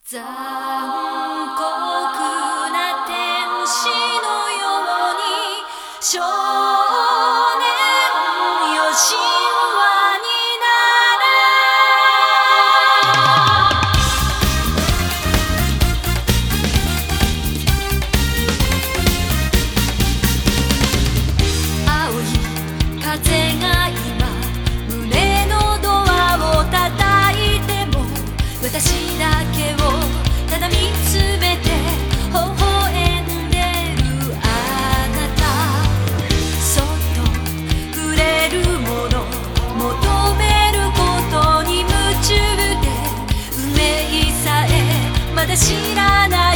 残酷な天使のように少年よ神話になれ青い風が今胸のドアを叩いても私だけをただ見つめて微笑んでるあなたそっと触れるもの求めることに夢中で運命さえまだ知らない